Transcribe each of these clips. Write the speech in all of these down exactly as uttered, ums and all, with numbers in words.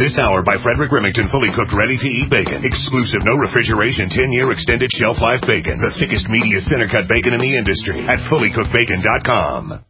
This hour by Frederick Remington, fully cooked, ready-to-eat bacon. Exclusive, no refrigeration, ten-year extended shelf life bacon. The thickest, meatiest center-cut bacon in the industry at fully cooked bacon dot com.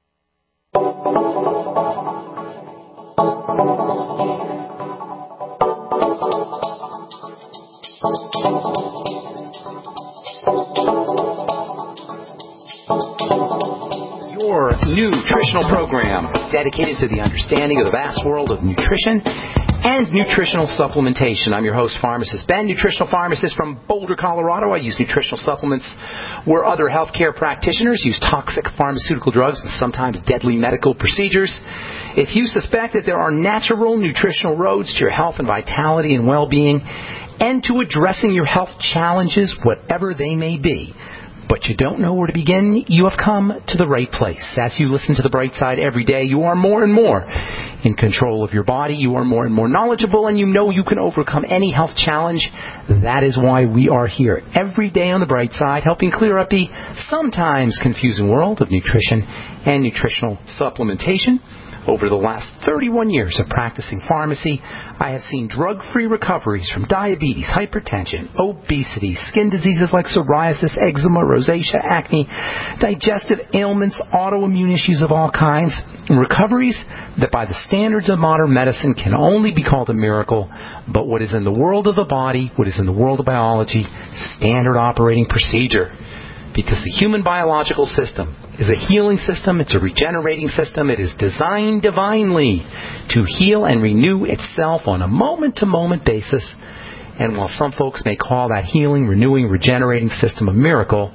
Your nutritional program dedicated to the understanding of the vast world of nutrition and nutritional supplementation. I'm your host, Pharmacist Ben, nutritional pharmacist from Boulder, Colorado. I use nutritional supplements where other healthcare practitioners use toxic pharmaceutical drugs and sometimes deadly medical procedures. If you suspect that there are natural nutritional roads to your health and vitality and well-being and to addressing your health challenges, whatever they may be, but you don't know where to begin, you have come to the right place. As you listen to The Bright Side every day, you are more and more in control of your body. You are more and more knowledgeable, and you know you can overcome any health challenge. That is why we are here every day on The Bright Side, helping clear up the sometimes confusing world of nutrition and nutritional supplementation. Over the last thirty-one years of practicing pharmacy, I have seen drug-free recoveries from diabetes, hypertension, obesity, skin diseases like psoriasis, eczema, rosacea, acne, digestive ailments, autoimmune issues of all kinds, and recoveries that by the standards of modern medicine can only be called a miracle, but what is in the world of the body, what is in the world of biology, standard operating procedure. Because the human biological system is a healing system, it's a regenerating system, it is designed divinely to heal and renew itself on a moment-to-moment basis. And while some folks may call that healing, renewing, regenerating system a miracle,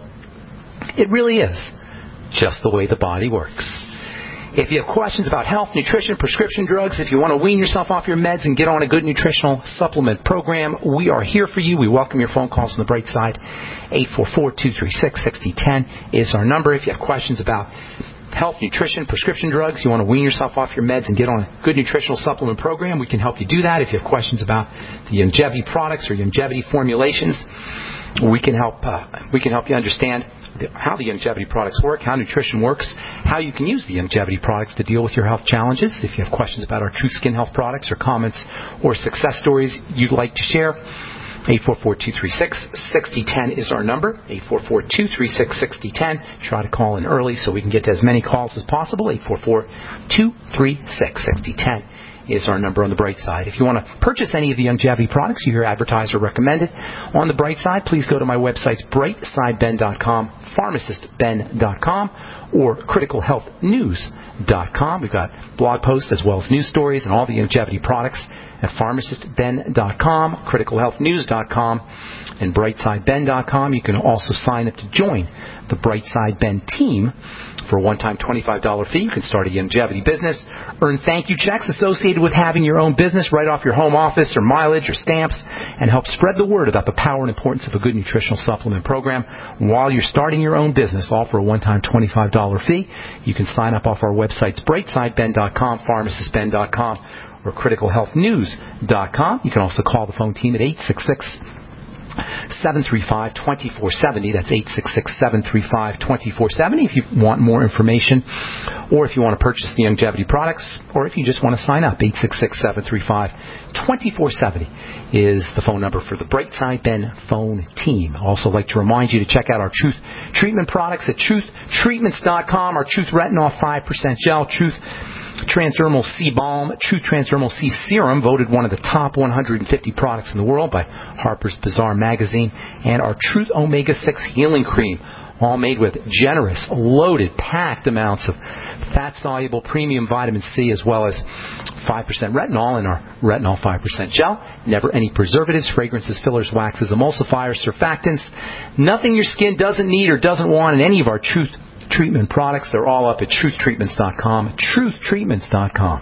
it really is just the way the body works. If you have questions about health, nutrition, prescription drugs, if you want to wean yourself off your meds and get on a good nutritional supplement program, we are here for you. We welcome your phone calls on the bright side. eight four four, two three six, six zero one zero is our number. If you have questions about health, nutrition, prescription drugs, you want to wean yourself off your meds and get on a good nutritional supplement program, we can help you do that. If you have questions about the Youngevity products or Youngevity formulations, we can help uh, we can help you understand how the Youngevity products work, how nutrition works, how you can use the Youngevity products to deal with your health challenges. If you have questions about our Truth Skin Health products or comments or success stories you'd like to share, eight four four, two three six, six zero one zero is our number, eight four four, two three six, six zero one zero. Try to call in early so we can get to as many calls as possible, eight four four, two three six, six zero one zero. Is our number on the bright side. If you want to purchase any of the Youngevity products you hear advertised or recommended on the bright side, please go to my websites, bright side ben dot com, pharmacist ben dot com, or critical health news dot com. We've got blog posts as well as news stories and all the Youngevity products at pharmacist ben dot com, critical health news dot com, and bright side ben dot com. You can also sign up to join the Brightside Ben team for a one-time twenty-five dollars fee. You can start a Youngevity business, earn thank you checks associated with having your own business right off your home office or mileage or stamps, and help spread the word about the power and importance of a good nutritional supplement program while you're starting your own business, all for a one-time twenty-five dollars fee. You can sign up off our websites, bright side ben dot com, pharmacist ben dot com, or critical health news dot com. You can also call the phone team at eight six six, seven three five, two four seven zero. That's eight six six, seven three five, two four seven zero if you want more information, or if you want to purchase the Youngevity products, or if you just want to sign up. eight six six, seven three five, two four seven zero is the phone number for the Brightside Ben phone team. I'd also like to remind you to check out our Truth Treatment products at truth treatments dot com. Our Truth Retinol five percent Gel, Truth Transdermal C Balm, Truth Transdermal C Serum, voted one of the top one hundred fifty products in the world by Harper's Bazaar magazine, and our Truth Omega six Healing Cream, all made with generous, loaded, packed amounts of fat-soluble premium vitamin C, as well as five percent retinol in our Retinol five percent Gel. Never any preservatives, fragrances, fillers, waxes, emulsifiers, surfactants. Nothing your skin doesn't need or doesn't want in any of our Truth Treatment products. They're all up at truth treatments dot com, truth treatments dot com.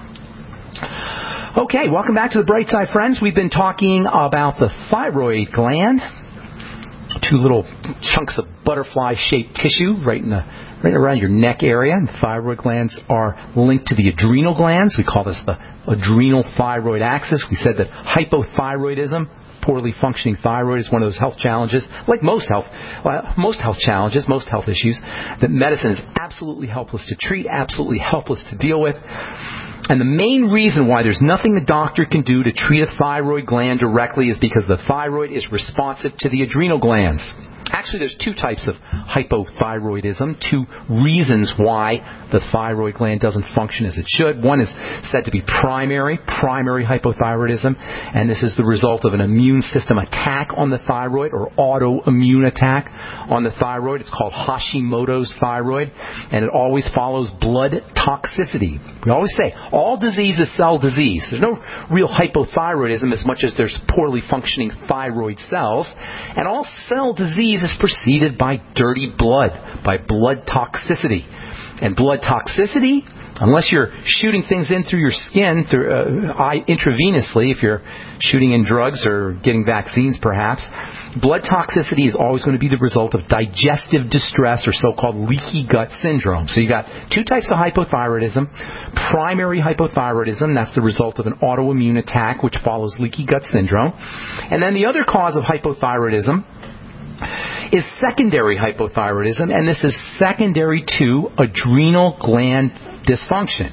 Okay, welcome back to the Bright Side, friends. We've been talking about the thyroid gland, two little chunks of butterfly-shaped tissue right in the right around your neck area. And the thyroid glands are linked to the adrenal glands. We call this the adrenal thyroid axis. We said that hypothyroidism, poorly functioning thyroid, is one of those health challenges, like most health, well, most health challenges, most health issues, that medicine is absolutely helpless to treat, absolutely helpless to deal with. And the main reason why there's nothing the doctor can do to treat a thyroid gland directly is because the thyroid is responsive to the adrenal glands. Actually, there's two types of hypothyroidism, two reasons why the thyroid gland doesn't function as it should. One is said to be primary, primary hypothyroidism, and this is the result of an immune system attack on the thyroid or autoimmune attack on the thyroid. It's called Hashimoto's thyroid, and it always follows blood toxicity. We always say all disease is cell disease. There's no real hypothyroidism as much as there's poorly functioning thyroid cells, and all cell disease is preceded by dirty blood, by blood toxicity. And blood toxicity, unless you're shooting things in through your skin, through, uh, eye, intravenously, if you're shooting in drugs or getting vaccines perhaps, blood toxicity is always going to be the result of digestive distress or so-called leaky gut syndrome. So you've got two types of hypothyroidism. Primary hypothyroidism, that's the result of an autoimmune attack which follows leaky gut syndrome. And then the other cause of hypothyroidism is secondary hypothyroidism, and this is secondary to adrenal gland dysfunction.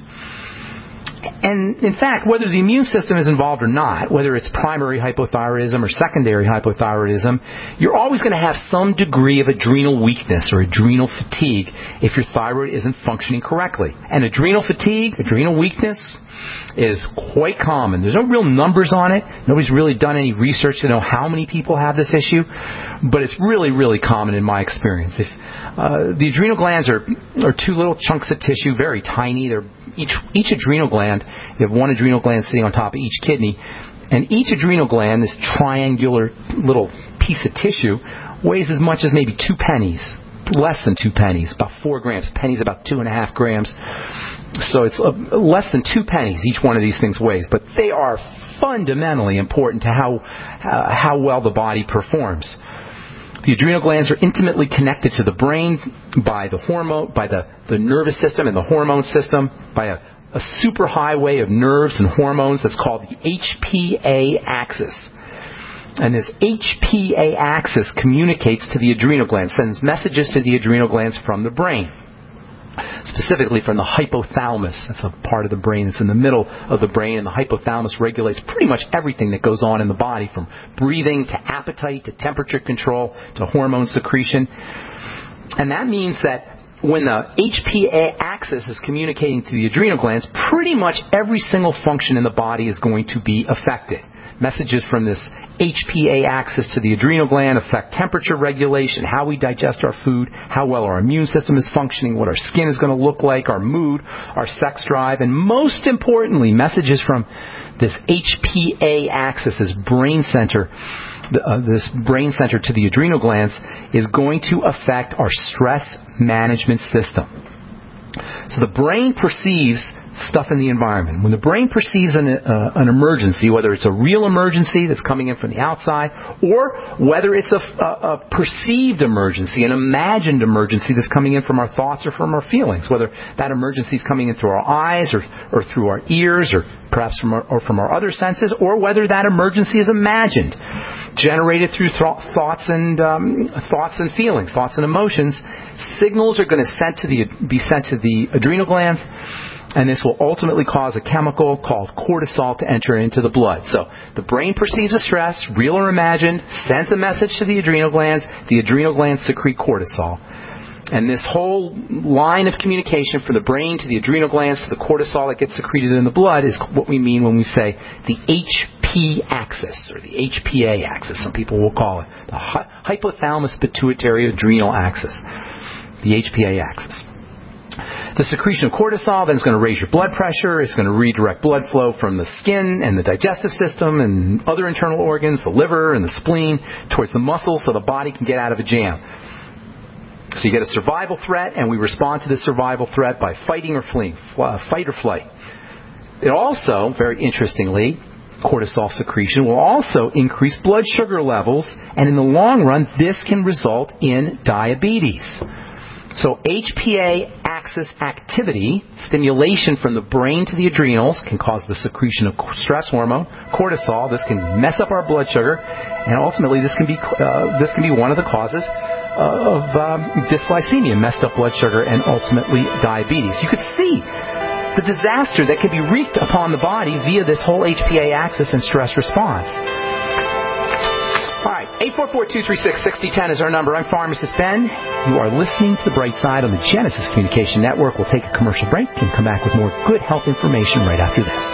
And in fact, whether the immune system is involved or not, whether it's primary hypothyroidism or secondary hypothyroidism, you're always going to have some degree of adrenal weakness or adrenal fatigue if your thyroid isn't functioning correctly. And adrenal fatigue, adrenal weakness, is quite common. There's no real numbers on it. Nobody's really done any research to know how many people have this issue, but it's really, really common in my experience. If uh, the adrenal glands are are two little chunks of tissue, very tiny. They're each each adrenal gland. You have one adrenal gland sitting on top of each kidney, and each adrenal gland, this triangular little piece of tissue, weighs as much as maybe two pennies. Less than two pennies, about four grams. Pennies about two and a half grams. So it's uh, less than two pennies each one of these things weighs. But they are fundamentally important to how uh, how well the body performs. The adrenal glands are intimately connected to the brain by the hormone, by the, the nervous system and the hormone system, by a, a superhighway of nerves and hormones that's called the H P A axis. And this H P A axis communicates to the adrenal glands, sends messages to the adrenal glands from the brain, specifically from the hypothalamus. That's a part of the brain that's in the middle of the brain, and the hypothalamus regulates pretty much everything that goes on in the body, from breathing to appetite to temperature control to hormone secretion. And that means that when the H P A axis is communicating to the adrenal glands, pretty much every single function in the body is going to be affected. Messages from this H P A axis to the adrenal gland affect temperature regulation, how we digest our food, how well our immune system is functioning, what our skin is going to look like, our mood, our sex drive, and most importantly, messages from this H P A axis, this brain center, uh, this brain center to the adrenal glands, is going to affect our stress management system. So the brain perceives stuff in the environment. When the brain perceives an, uh, an emergency, whether it's a real emergency that's coming in from the outside, or whether it's a, a, a perceived emergency, an imagined emergency that's coming in from our thoughts or from our feelings, whether that emergency is coming in through our eyes or, or through our ears or perhaps from our, or from our other senses, or whether that emergency is imagined, generated through th- thoughts and um, thoughts and feelings, thoughts and emotions, signals are going to sent to the, be sent to the adrenal glands. And this will ultimately cause a chemical called cortisol to enter into the blood. So the brain perceives a stress, real or imagined, sends a message to the adrenal glands. The adrenal glands secrete cortisol. And this whole line of communication from the brain to the adrenal glands to the cortisol that gets secreted in the blood is what we mean when we say the H P axis, or the H P A axis, some people will call it. The hypothalamus pituitary adrenal axis. The H P A axis. The secretion of cortisol then is going to raise your blood pressure. It's going to redirect blood flow from the skin and the digestive system and other internal organs, the liver and the spleen, towards the muscles so the body can get out of a jam. So you get a survival threat, and we respond to this survival threat by fighting or fleeing, fight or flight. It also, very interestingly, cortisol secretion will also increase blood sugar levels, and in the long run, this can result in diabetes. So H P A axis activity, stimulation from the brain to the adrenals, can cause the secretion of stress hormone, cortisol. This can mess up our blood sugar, and ultimately this can be uh, this can be one of the causes of um, dysglycemia, messed up blood sugar, and ultimately diabetes. You could see the disaster that can be wreaked upon the body via this whole H P A axis and stress response. All right, eight four four, two three six, six zero one zero is our number. I'm Pharmacist Ben. You are listening to The Bright Side on the Genesis Communication Network. We'll take a commercial break and come back with more good health information right after this.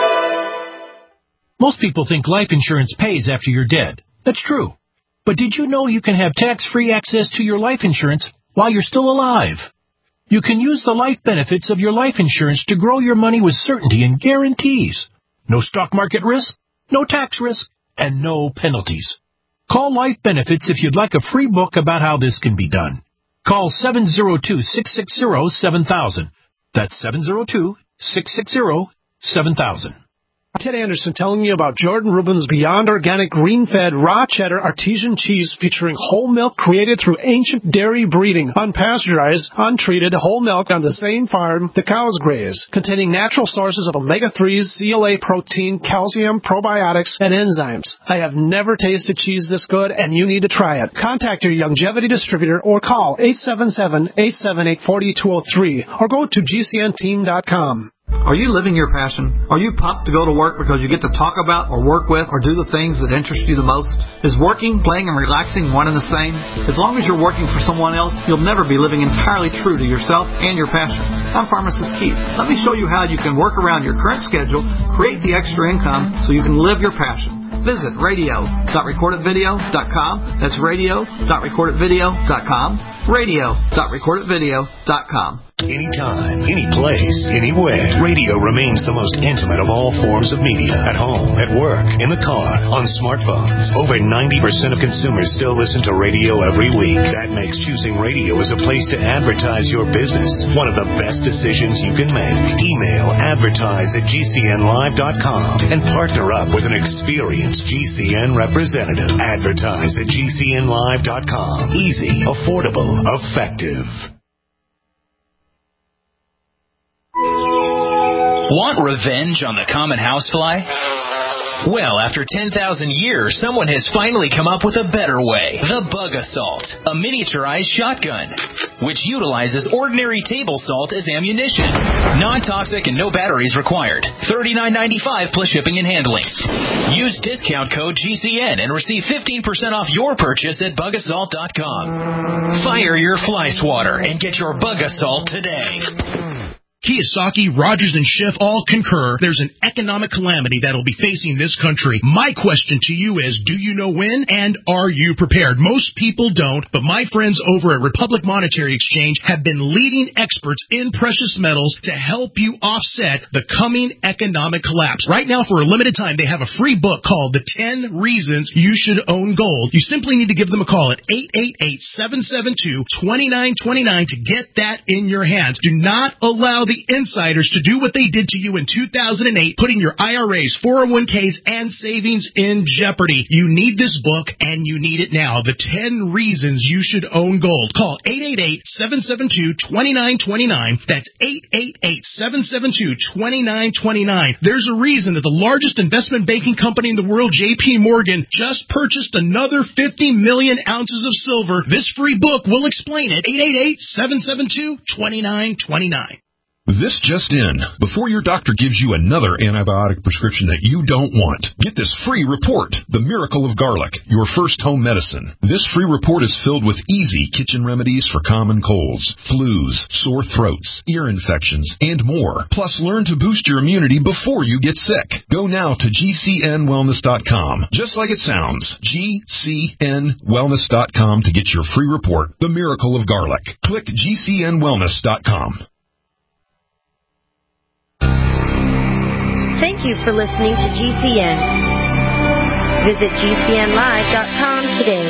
Most people think life insurance pays after you're dead. That's true. But did you know you can have tax-free access to your life insurance while you're still alive? You can use the life benefits of your life insurance to grow your money with certainty and guarantees. No stock market risk, no tax risk, and no penalties. Call Life Benefits if you'd like a free book about how this can be done. Call seven zero two, six six zero, seven thousand. That's seven zero two, six six zero, seven thousand. Ted Anderson telling you about Jordan Rubin's Beyond Organic Green-Fed Raw Cheddar Artesian Cheese featuring whole milk created through ancient dairy breeding, unpasteurized, untreated whole milk on the same farm the cows graze, containing natural sources of omega threes, C L A protein, calcium, probiotics, and enzymes. I have never tasted cheese this good, and you need to try it. Contact your Longevity distributor or call eight seven seven, eight seven eight, four two zero three or go to G C N team dot com. Are you living your passion? Are you pumped to go to work because you get to talk about or work with or do the things that interest you the most? Is working, playing, and relaxing one and the same? As long as you're working for someone else, you'll never be living entirely true to yourself and your passion. I'm Pharmacist Keith. Let me show you how you can work around your current schedule, create the extra income so you can live your passion. Visit radio dot record it video dot com. That's radio dot record it video dot com. radio dot record it video dot com. Anytime, any place, anywhere. Radio remains the most intimate of all forms of media. At home, at work, in the car, on smartphones. Over ninety percent of consumers still listen to radio every week. That makes choosing radio as a place to advertise your business one of the best decisions you can make. Email advertise at G C N live dot com and partner up with an experienced G C N representative. Advertise at G C N live dot com. Easy, affordable, effective. Want revenge on the common housefly? Well, after ten thousand years, someone has finally come up with a better way. The Bug Assault, a miniaturized shotgun, which utilizes ordinary table salt as ammunition. Non-toxic and no batteries required. thirty-nine ninety-five plus shipping and handling. Use discount code G C N and receive fifteen percent off your purchase at bug assault dot com. Fire your fly swatter and get your Bug Assault today. Kiyosaki, Rogers, and Schiff all concur there's an economic calamity that will be facing this country. My question to you is, do you know when, and are you prepared? Most people don't, but my friends over at Republic Monetary Exchange have been leading experts in precious metals to help you offset the coming economic collapse. Right now, for a limited time, they have a free book called The ten Reasons You Should Own Gold. You simply need to give them a call at eight eight eight, seven seven two, two nine two nine to get that in your hands. Do not allow the insiders to do what they did to you in two thousand eight, putting your I R As, four oh one k's, and savings in jeopardy. You need this book, and you need it now. The ten Reasons You Should Own Gold. Call eight eight eight, seven seven two, two nine two nine. That's eight eight eight, seven seven two, two nine two nine. There's a reason that the largest investment banking company in the world, J P Morgan, just purchased another fifty million ounces of silver. This free book will explain it. eight eight eight, seven seven two, two nine two nine. This just in. Before your doctor gives you another antibiotic prescription that you don't want, get this free report, The Miracle of Garlic, your first home medicine. This free report is filled with easy kitchen remedies for common colds, flus, sore throats, ear infections, and more. Plus, learn to boost your immunity before you get sick. Go now to G C N wellness dot com. Just like it sounds, G C N wellness dot com to get your free report, The Miracle of Garlic. Click G C N wellness dot com. Thank you for listening to G C N. Visit G C N live dot com today.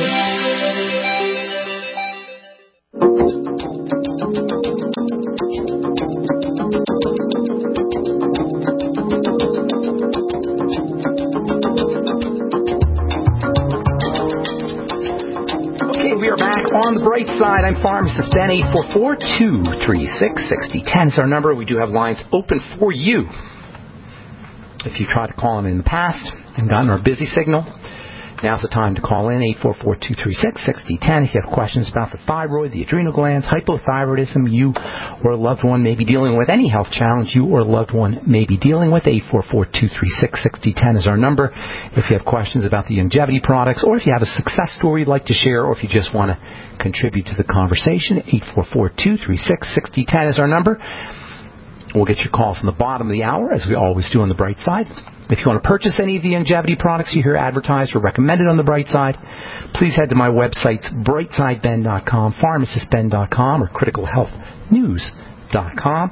Okay, we are back on the bright side. I'm Pharmacist Ben. Eight four four, two three six, six zero one zero is our number. We do have lines open for you. If you tried to call in in the past and gotten our busy signal, Now's the time to call in, eight four four, two three six, six zero one zero. If you have questions about the thyroid, the adrenal glands, hypothyroidism, you or a loved one may be dealing with, any health challenge you or a loved one may be dealing with, eight four four, two three six, six zero one zero is our number. If you have questions about the longevity products, or if you have a success story you'd like to share, or if you just want to contribute to the conversation, eight four four, two three six, six zero one zero is our number. We'll get your calls in the bottom of the hour, as we always do on the Bright Side. If you want to purchase any of the longevity products you hear advertised or recommended on the Bright Side, please head to my websites, bright side ben dot com, pharmacist ben dot com, or critical health news dot com.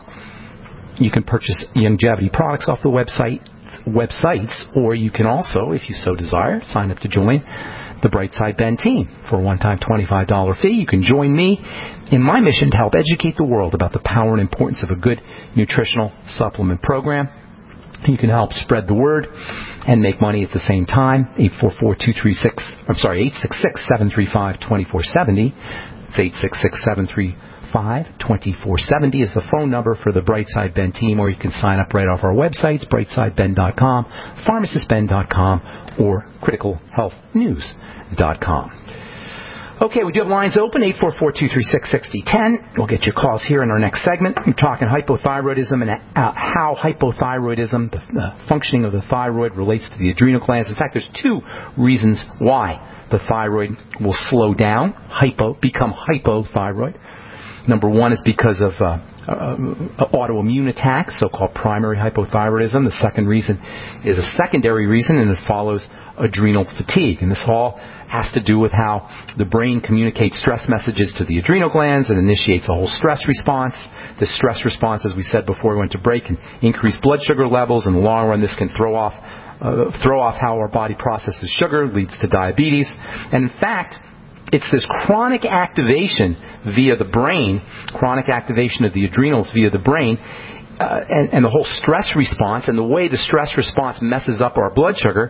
You can purchase longevity products off the website websites, or you can also, if you so desire, sign up to join the Bright Side Ben team for a one-time twenty-five dollars fee. You can join me in my mission to help educate the world about the power and importance of a good nutritional supplement program. You can help spread the word and make money at the same time. eight four four, two three six, I'm sorry, eight six six, seven three five, two four seven zero. It's eight six six, seven three five, two four seven zero is the phone number for the Bright Side Ben team, or you can sign up right off our websites, bright side ben dot com, pharmacist ben dot com, or critical health news dot com. Okay, we do have lines open, eight four four, two three six, six zero one zero. We'll get your calls here in our next segment. We're talking hypothyroidism and uh, how hypothyroidism, the uh, functioning of the thyroid, relates to the adrenal glands. In fact, there's two reasons why the thyroid will slow down, hypo, become hypothyroid. Number one is because of uh, uh, autoimmune attacks, so-called primary hypothyroidism. The second reason is a secondary reason, and it follows adrenal fatigue. And this all has to do with how the brain communicates stress messages to the adrenal glands and initiates a whole stress response. This stress response, as we said before we went to break, can increase blood sugar levels. In the long run, this can throw off uh, throw off how our body processes sugar, leads to diabetes. And in fact, it's this chronic activation via the brain, chronic activation of the adrenals via the brain, uh, and, and the whole stress response, and the way the stress response messes up our blood sugar.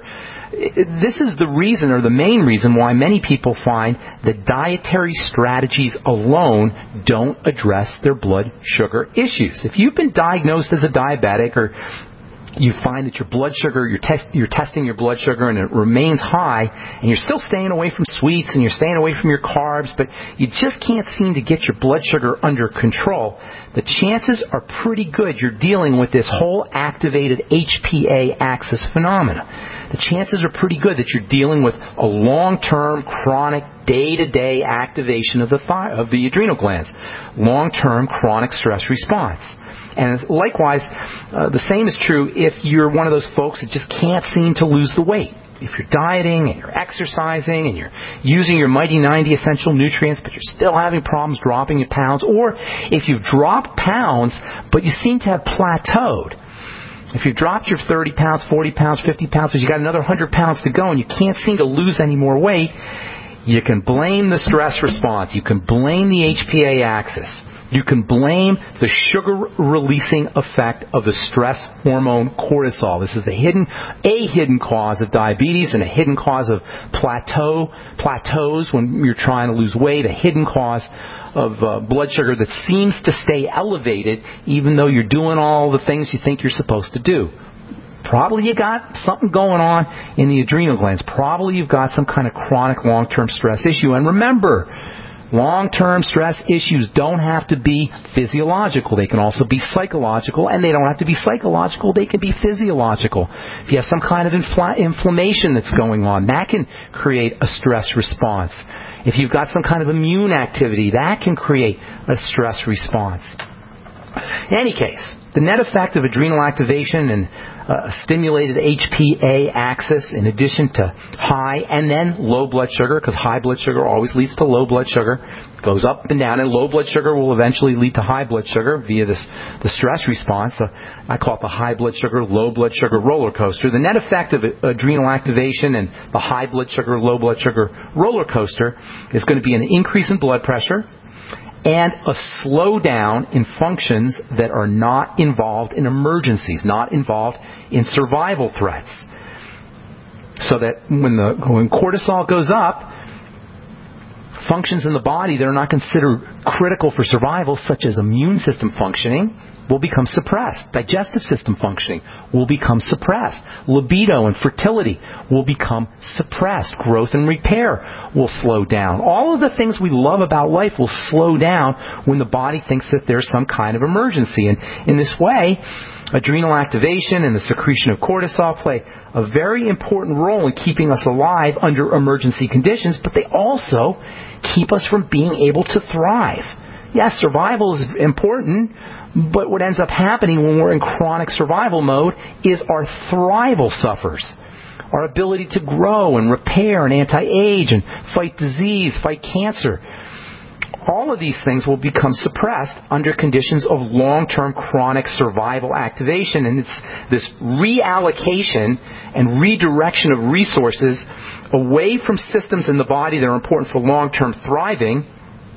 This is the reason, or the main reason, why many people find that dietary strategies alone don't address their blood sugar issues. If you've been diagnosed as a diabetic, or you find that your blood sugar, you're, test, you're testing your blood sugar and it remains high, and you're still staying away from sweets and you're staying away from your carbs, but you just can't seem to get your blood sugar under control, the chances are pretty good you're dealing with this whole activated H P A axis phenomena. The chances are pretty good that you're dealing with a long-term, chronic, day-to-day activation of the thi- of the adrenal glands, long-term chronic stress response. And likewise, uh, the same is true if you're one of those folks that just can't seem to lose the weight. If you're dieting and you're exercising and you're using your Mighty ninety essential nutrients, but you're still having problems dropping your pounds, or if you've dropped pounds, but you seem to have plateaued. If you've dropped your thirty pounds, forty pounds, fifty pounds, but you got another one hundred pounds to go and you can't seem to lose any more weight, you can blame the stress response. You can blame the H P A axis. You can blame the sugar-releasing effect of the stress hormone cortisol. This is the hidden, a hidden cause of diabetes and a hidden cause of plateau, plateaus when you're trying to lose weight, a hidden cause of uh, blood sugar that seems to stay elevated even though you're doing all the things you think you're supposed to do. Probably you got something going on in the adrenal glands. Probably you've got some kind of chronic long-term stress issue. And remember, long-term stress issues don't have to be physiological. They can also be psychological, and they don't have to be psychological. They can be physiological. If you have some kind of infl- inflammation that's going on, that can create a stress response. If you've got some kind of immune activity, that can create a stress response. In any case, the net effect of adrenal activation and uh, stimulated H P A axis, in addition to high and then low blood sugar, because high blood sugar always leads to low blood sugar, goes up and down, and low blood sugar will eventually lead to high blood sugar via this the stress response. So I call it the high blood sugar, low blood sugar roller coaster. The net effect of adrenal activation and the high blood sugar, low blood sugar roller coaster is going to be an increase in blood pressure and a slowdown in functions that are not involved in emergencies, not involved in survival threats. So that when the when cortisol goes up, Functions in the body that are not considered critical for survival, such as immune system functioning, will become suppressed. Digestive system functioning will become suppressed. Libido and fertility will become suppressed. Growth and repair will slow down. All of the things we love about life will slow down when the body thinks that there's some kind of emergency. And in this way, adrenal activation and the secretion of cortisol play a very important role in keeping us alive under emergency conditions, but they also keep us from being able to thrive. Yes, survival is important, but what ends up happening when we're in chronic survival mode is our thrival suffers. Our ability to grow and repair and anti-age and fight disease, fight cancer. All of these things will become suppressed under conditions of long-term chronic survival activation. And it's this reallocation and redirection of resources away from systems in the body that are important for long-term thriving.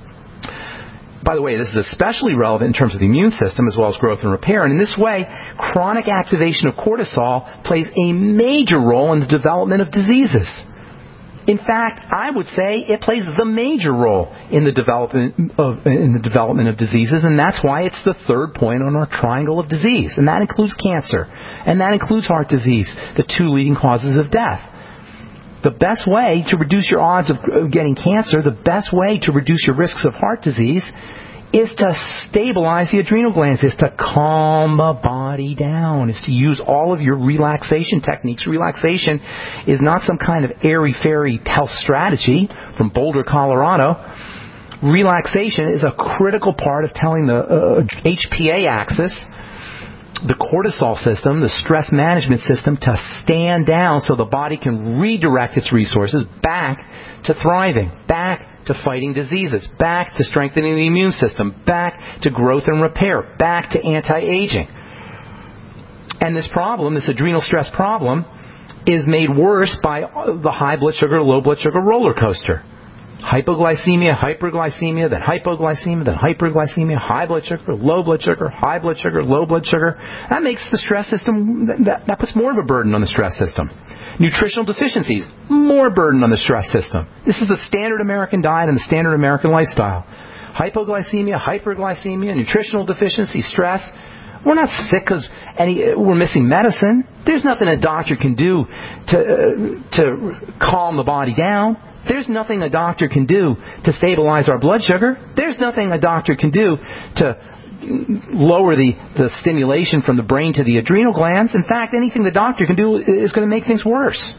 By the way, this is especially relevant in terms of the immune system as well as growth and repair. And in this way, chronic activation of cortisol plays a major role in the development of diseases. In fact, I would say it plays the major role in the development of in the development of diseases, and that's why it's the third point on our triangle of disease. And that includes cancer, and that includes heart disease, the two leading causes of death. The best way to reduce your odds of getting cancer, the best way to reduce your risks of heart disease, is to stabilize the adrenal glands, is to calm the body down, is to use all of your relaxation techniques. Relaxation is not some kind of airy-fairy health strategy from Boulder, Colorado. Relaxation is a critical part of telling the uh, H P A axis, the cortisol system, the stress management system, to stand down so the body can redirect its resources back to thriving, back to fighting diseases, back to strengthening the immune system, back to growth and repair, back to anti-aging. And this problem, this adrenal stress problem, is made worse by the high blood sugar, low blood sugar roller coaster. Hypoglycemia, hyperglycemia, then hypoglycemia, then hyperglycemia, high blood sugar, low blood sugar, high blood sugar, low blood sugar. That makes the stress system, that, that puts more of a burden on the stress system. Nutritional deficiencies, more burden on the stress system. This is the standard American diet and the standard American lifestyle. Hypoglycemia, hyperglycemia, nutritional deficiency, stress. We're not sick because any we're missing medicine. There's nothing a doctor can do to uh, to calm the body down. There's nothing a doctor can do to stabilize our blood sugar. There's nothing a doctor can do to lower the, the stimulation from the brain to the adrenal glands. In fact, anything the doctor can do is going to make things worse.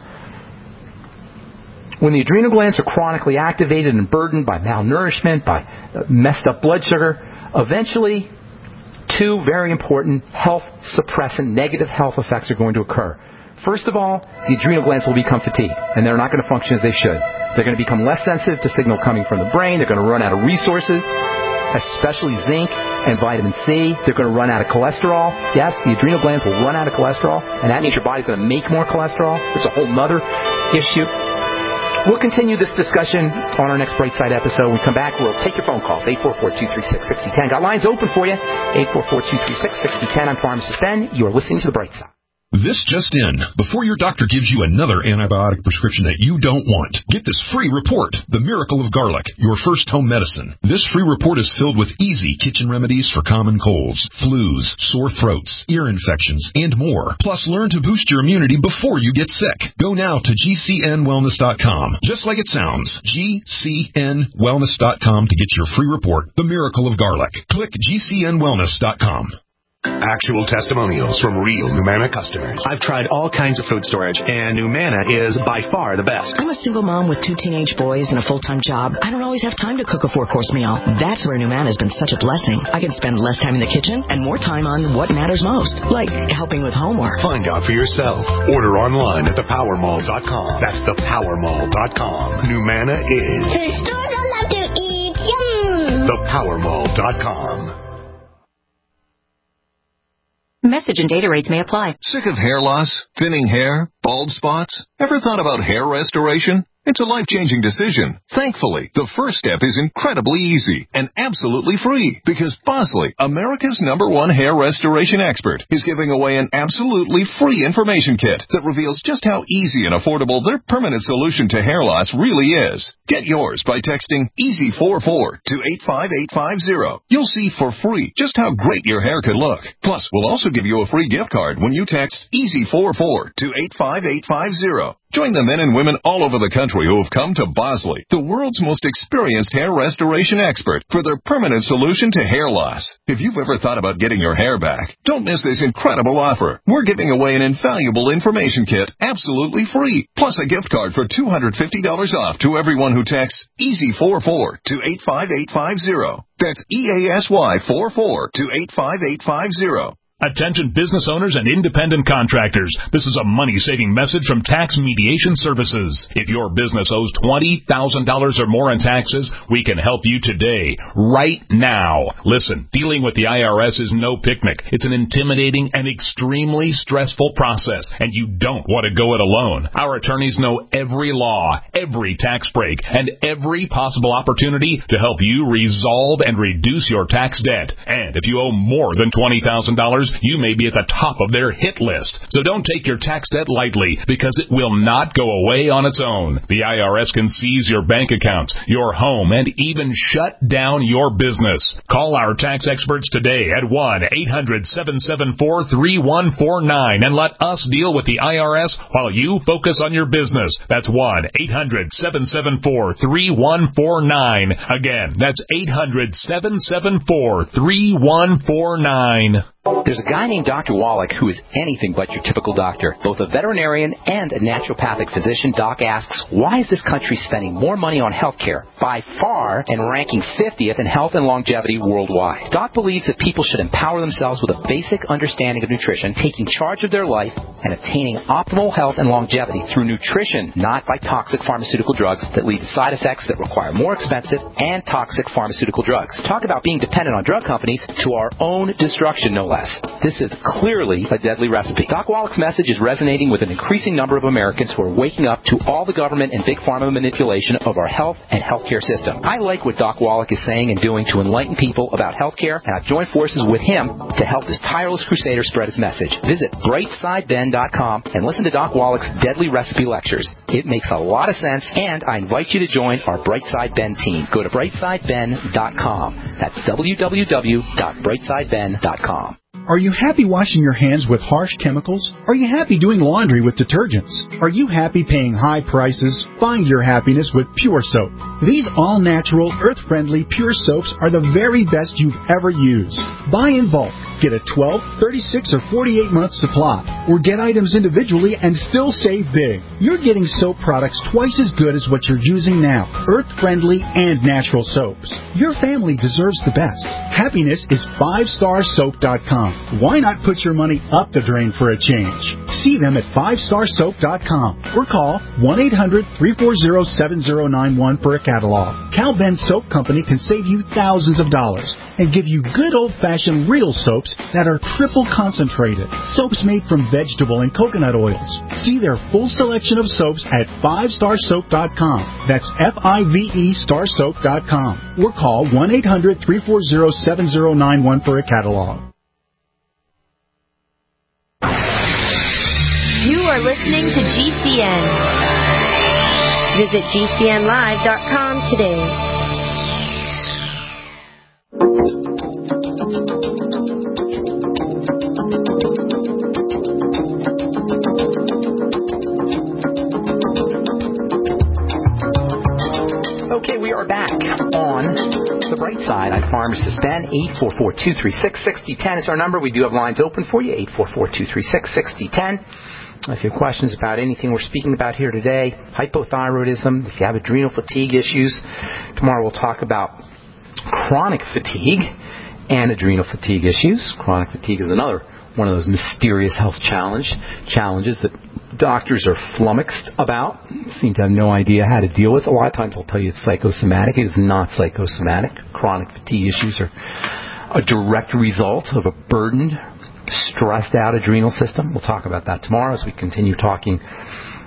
When the adrenal glands are chronically activated and burdened by malnourishment, by messed up blood sugar, eventually two very important health suppressant negative health effects are going to occur. First of all, the adrenal glands will become fatigued, and they're not going to function as they should. They're going to become less sensitive to signals coming from the brain. They're going to run out of resources, especially zinc and vitamin C. They're going to run out of cholesterol. Yes, the adrenal glands will run out of cholesterol, and that means your body's going to make more cholesterol. It's a whole other issue. We'll continue this discussion on our next Bright Side episode. When we come back, we'll take your phone calls, eight four four, two three six, six zero one zero. Got lines open for you, eight four four, two three six, six zero one zero. I'm Pharmacist Ben. You are listening to The Bright Side. This just in. Before your doctor gives you another antibiotic prescription that you don't want, get this free report, The Miracle of Garlic, your first home medicine. This free report is filled with easy kitchen remedies for common colds, flus, sore throats, ear infections, and more. Plus, learn to boost your immunity before you get sick. Go now to G C N wellness dot com. Just like it sounds, G C N wellness dot com to get your free report, The Miracle of Garlic. Click G C N wellness dot com. Actual testimonials from real Numana customers. I've tried all kinds of food storage, and Numana is by far the best. I'm a single mom with two teenage boys and a full-time job. I don't always have time to cook a four-course meal. That's where Numana has been such a blessing. I can spend less time in the kitchen and more time on what matters most, like helping with homework. Find out for yourself. Order online at the power mall dot com. That's the power mall dot com. Numana is food stores I love to eat. Yum! the power mall dot com. Message and data rates may apply. Sick of hair loss, thinning hair, bald spots? Ever thought about hair restoration? It's a life-changing decision. Thankfully, the first step is incredibly easy and absolutely free because Bosley, America's number one hair restoration expert, is giving away an absolutely free information kit that reveals just how easy and affordable their permanent solution to hair loss really is. Get yours by texting easy four four to eight five eight five zero. You'll see for free just how great your hair could look. Plus, we'll also give you a free gift card when you text easy four four to eight five eight five zero. Join the men and women all over the country who have come to Bosley, the world's most experienced hair restoration expert, for their permanent solution to hair loss. If you've ever thought about getting your hair back, don't miss this incredible offer. We're giving away an invaluable information kit absolutely free, plus a gift card for two hundred fifty dollars off to everyone who texts easy four four to eight five eight five zero. That's E A S Y four four to eight five eight five zero. Attention business owners and independent contractors. This is a money-saving message from Tax Mediation Services. If your business owes twenty thousand dollars or more in taxes, we can help you today, right now. Listen, dealing with the I R S is no picnic. It's an intimidating and extremely stressful process, and you don't want to go it alone. Our attorneys know every law, every tax break, and every possible opportunity to help you resolve and reduce your tax debt. And if you owe more than twenty thousand dollars, you may be at the top of their hit list. So don't take your tax debt lightly, because it will not go away on its own. The I R S can seize your bank accounts, your home, and even shut down your business. Call our tax experts today at one eight hundred seven seven four three one four nine and let us deal with the I R S while you focus on your business. That's one eight hundred seven seven four three one four nine. Again, that's eight hundred seven seven four three one four nine. There's a guy named Doctor Wallach who is anything but your typical doctor. Both a veterinarian and a naturopathic physician, Doc asks, why is this country spending more money on health care by far and ranking fiftieth in health and longevity worldwide? Doc believes that people should empower themselves with a basic understanding of nutrition, taking charge of their life, and attaining optimal health and longevity through nutrition, not by toxic pharmaceutical drugs that lead to side effects that require more expensive and toxic pharmaceutical drugs. Talk about being dependent on drug companies to our own destruction, no less. This is clearly a deadly recipe. Doc Wallach's message is resonating with an increasing number of Americans who are waking up to all the government and big pharma manipulation of our health and healthcare system. I like what Doc Wallach is saying and doing to enlighten people about healthcare, and I've joined forces with him to help this tireless crusader spread his message. Visit bright side ben dot com and listen to Doc Wallach's deadly recipe lectures. It makes a lot of sense, and I invite you to join our Brightside Ben team. Go to bright side ben dot com. That's w w w dot bright side ben dot com. Are you happy washing your hands with harsh chemicals? Are you happy doing laundry with detergents? Are you happy paying high prices? Find your happiness with Pure Soap. These all-natural, earth-friendly Pure Soaps are the very best you've ever used. Buy in bulk. Get a twelve, thirty-six, or forty-eight month supply. Or get items individually and still save big. You're getting soap products twice as good as what you're using now. Earth-friendly and natural soaps. Your family deserves the best. Happiness is five star soap dot com. Why not put your money up the drain for a change? See them at five star soap dot com or call one eight hundred three four zero seven zero nine one for a catalog. Cal Ben Soap Company can save you thousands of dollars and give you good old-fashioned real soaps that are triple concentrated. Soaps made from vegetable and coconut oils. See their full selection of soaps at five star soap dot com. That's F I V E star soap dot com or call one eight hundred three four zero seven zero nine one for a catalog. You are listening to G C N. Visit G C N live dot com today. Okay, we are back on the bright side. I'm Pharmacist Ben. eight four four, two three six, six zero one zero is our number. We do have lines open for you. eight four four, two three six, six zero one zero. If you have questions about anything we're speaking about here today, hypothyroidism, if you have adrenal fatigue issues, tomorrow we'll talk about chronic fatigue and adrenal fatigue issues. Chronic fatigue is another one of those mysterious health challenge challenges that doctors are flummoxed about, seem to have no idea how to deal with. A lot of times they'll tell you it's psychosomatic. It is not psychosomatic. Chronic fatigue issues are a direct result of a burdened, stressed out adrenal system. We'll talk about that tomorrow as we continue talking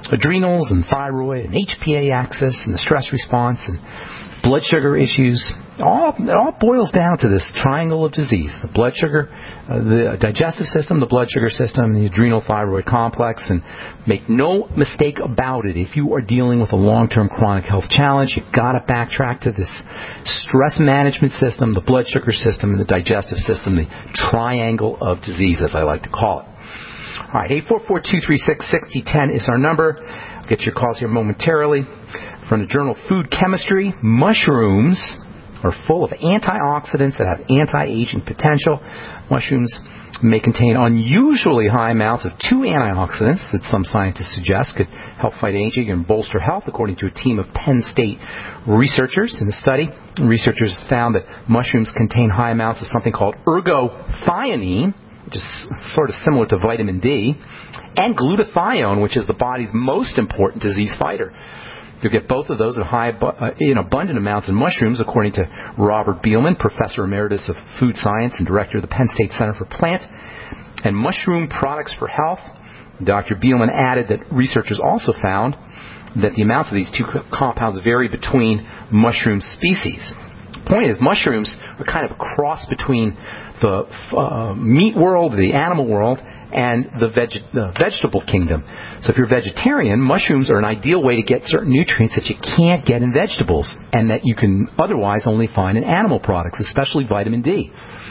adrenals and thyroid and H P A axis and the stress response and blood sugar issues. All, it all boils down to this triangle of disease: the blood sugar, uh, the digestive system, the blood sugar system, and the adrenal thyroid complex. And make no mistake about it, if you are dealing with a long-term chronic health challenge, you've got to backtrack to this stress management system, the blood sugar system, and the digestive system, the triangle of disease, as I like to call it. All right, eight four four, two three six, six zero one zero is our number. I'll get your calls here momentarily. From the journal Food Chemistry, mushrooms are full of antioxidants that have anti-aging potential. Mushrooms may contain unusually high amounts of two antioxidants that some scientists suggest could help fight aging and bolster health, according to a team of Penn State researchers. In the study, researchers found that mushrooms contain high amounts of something called ergothioneine, which is sort of similar to vitamin D, and glutathione, which is the body's most important disease fighter. You'll get both of those in high, uh, in abundant amounts in mushrooms, according to Robert Beelman, Professor Emeritus of Food Science and Director of the Penn State Center for Plant and Mushroom Products for Health. Doctor Beelman added that researchers also found that the amounts of these two compounds vary between mushroom species. The point is, mushrooms are kind of a cross between the uh, meat world, the animal world, and the, veg- the vegetable kingdom. So if you're vegetarian, mushrooms are an ideal way to get certain nutrients that you can't get in vegetables and that you can otherwise only find in animal products, especially vitamin D.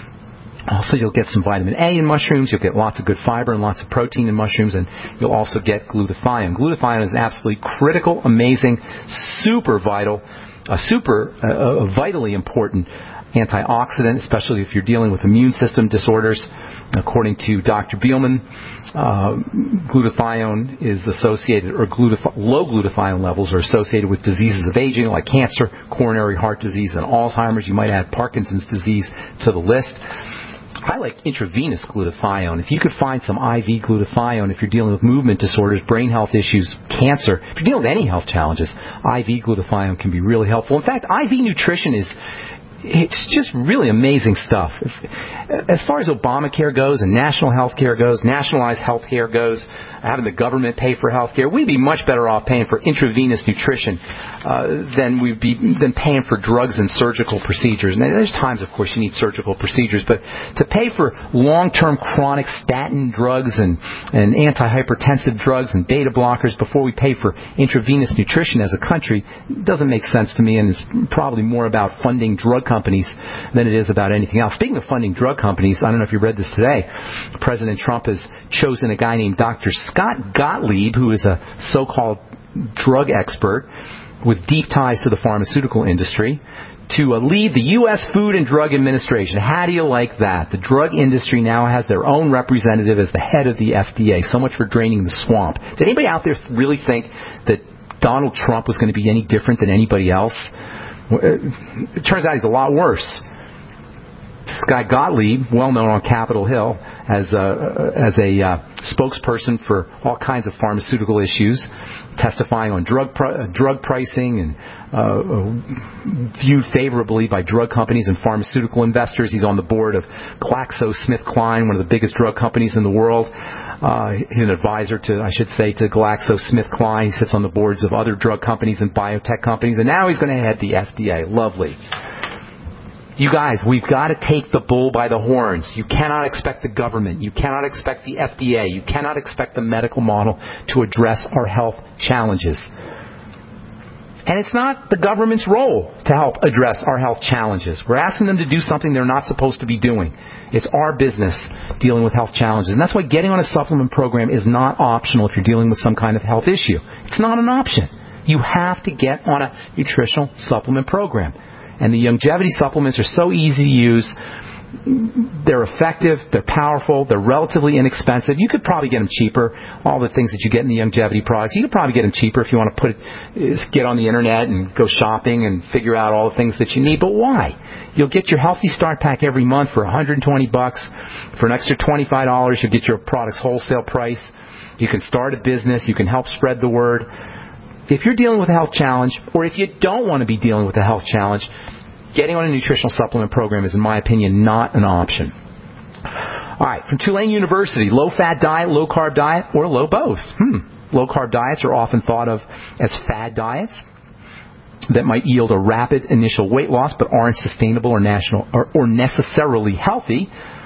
Also, you'll get some vitamin A in mushrooms. You'll get lots of good fiber and lots of protein in mushrooms, and you'll also get glutathione. Glutathione is an absolutely critical, amazing, super vital, a super uh, a vitally important antioxidant, especially if you're dealing with immune system disorders. According to Doctor Beelman, uh, glutathione is associated, or glutathione, low glutathione levels are associated with diseases of aging like cancer, coronary heart disease, and Alzheimer's. You might add Parkinson's disease to the list. I like intravenous glutathione. If you could find some I V glutathione, if you're dealing with movement disorders, brain health issues, cancer, if you're dealing with any health challenges, I V glutathione can be really helpful. In fact, I V nutrition is It's just really amazing stuff. If, as far as Obamacare goes and national health care goes, nationalized health care goes, having the government pay for health care, we'd be much better off paying for intravenous nutrition uh, than we'd be than paying for drugs and surgical procedures. And there's times, of course, you need surgical procedures, but to pay for long-term chronic statin drugs and, and antihypertensive drugs and beta blockers before we pay for intravenous nutrition as a country doesn't make sense to me, and it's probably more about funding drug companies than it is about anything else. Speaking of funding drug companies, I don't know if you read this today, President Trump has chosen a guy named Doctor Scott Gottlieb, who is a so-called drug expert with deep ties to the pharmaceutical industry, to uh, lead the U S Food and Drug Administration. How do you like that? The drug industry now has their own representative as the head of the F D A. So much for draining the swamp. Did anybody out there really think that Donald Trump was going to be any different than anybody else? It turns out he's a lot worse. Scott Gottlieb, well known on Capitol Hill as a, as a uh, spokesperson for all kinds of pharmaceutical issues, testifying on drug pr- drug pricing and uh, viewed favorably by drug companies and pharmaceutical investors. He's on the board of GlaxoSmithKline, one of the biggest drug companies in the world. Uh, he's an advisor to, I should say, to GlaxoSmithKline. He sits on the boards of other drug companies and biotech companies, and now he's going to head the F D A. Lovely. You guys, we've got to take the bull by the horns. You cannot expect the government. You cannot expect the F D A. You cannot expect the medical model to address our health challenges. And it's not the government's role to help address our health challenges. We're asking them to do something they're not supposed to be doing. It's our business dealing with health challenges. And that's why getting on a supplement program is not optional if you're dealing with some kind of health issue. It's not an option. You have to get on a nutritional supplement program. And the longevity supplements are so easy to use. They're effective, they're powerful, they're relatively inexpensive. You could probably get them cheaper. All the things that you get in the longevity products, you could probably get them cheaper if you want to put it, get on the internet and go shopping and figure out all the things that you need. But why? You'll get your Healthy Start Pack every month for one hundred twenty bucks. For an extra twenty-five dollars, you'll get your product's wholesale price. You can start a business. You can help spread the word. If you're dealing with a health challenge, or if you don't want to be dealing with a health challenge, getting on a nutritional supplement program is, in my opinion, not an option. All right, from Tulane University, low-fat diet, low-carb diet, or low both? Hmm. Low-carb diets are often thought of as fad diets that might yield a rapid initial weight loss but aren't sustainable or, national, or, or necessarily healthy.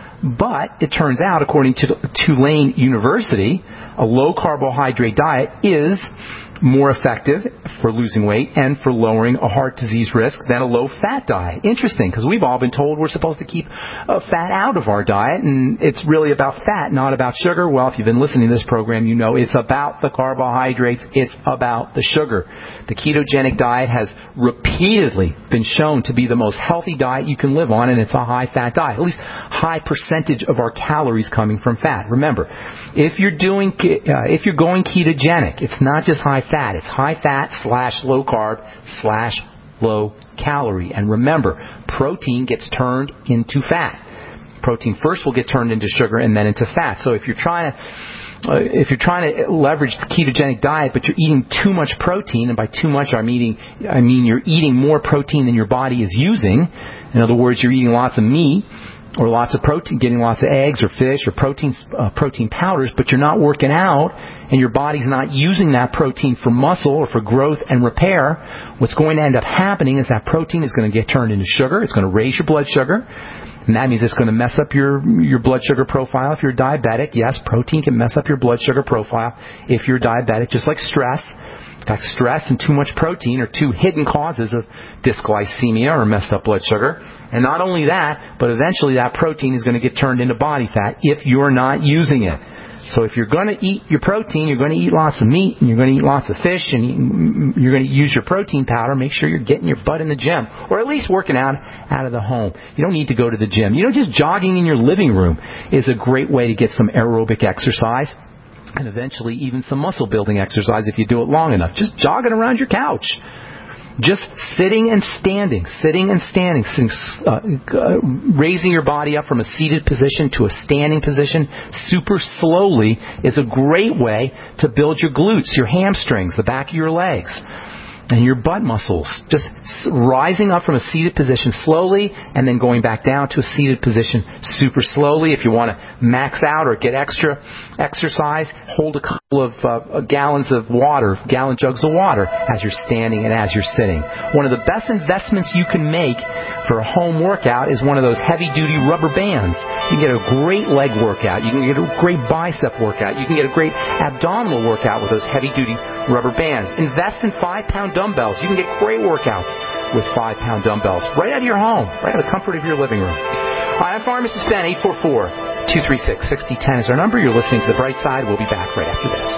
But it turns out, according to Tulane University, a low-carbohydrate diet is more effective for losing weight and for lowering a heart disease risk than a low-fat diet. Interesting, because we've all been told we're supposed to keep uh, fat out of our diet, and it's really about fat, not about sugar. Well, if you've been listening to this program, you know it's about the carbohydrates, it's about the sugar. The ketogenic diet has repeatedly been shown to be the most healthy diet you can live on, and it's a high-fat diet. At least high percentage of our calories coming from fat. Remember, if you're doing, uh, if you're going ketogenic, it's not just high fat. It's high fat slash low carb slash low calorie. And remember, protein gets turned into fat. Protein first will get turned into sugar and then into fat. So if you're trying to uh, if you're trying to leverage the ketogenic diet, but you're eating too much protein, and by too much I'm eating, I mean you're eating more protein than your body is using. In other words, you're eating lots of meat or lots of protein, getting lots of eggs or fish or protein uh, protein powders, but you're not working out and your body's not using that protein for muscle or for growth and repair, what's going to end up happening is that protein is going to get turned into sugar. It's going to raise your blood sugar, and that means it's going to mess up your your blood sugar profile if you're diabetic. Yes, protein can mess up your blood sugar profile if you're diabetic, just like stress. In fact, stress and too much protein are two hidden causes of dysglycemia or messed up blood sugar. And not only that, but eventually that protein is going to get turned into body fat if you're not using it. So if you're going to eat your protein, you're going to eat lots of meat, and you're going to eat lots of fish, and you're going to use your protein powder, make sure you're getting your butt in the gym, or at least working out out of the home. You don't need to go to the gym. You know, just jogging in your living room is a great way to get some aerobic exercise, and eventually even some muscle building exercise if you do it long enough. Just jogging around your couch. Just sitting and standing, sitting and standing, sitting, uh, uh, raising your body up from a seated position to a standing position super slowly is a great way to build your glutes, your hamstrings, the back of your legs, and your butt muscles. Just rising up from a seated position slowly and then going back down to a seated position super slowly. If you want to max out or get extra exercise, hold a couple of uh, gallons of water, gallon jugs of water as you're standing and as you're sitting. One of the best investments you can make for a home workout is one of those heavy-duty rubber bands. You can get a great leg workout. You can get a great bicep workout. You can get a great abdominal workout with those heavy-duty rubber bands. Invest in five-pound dumbbells. You can get great workouts with five-pound dumbbells right out of your home, right out of the comfort of your living room. Hi, I'm Pharmacist Ben. eight four four, two three six, six zero one zero is our number. You're listening to The Bright Side. We'll be back right after this.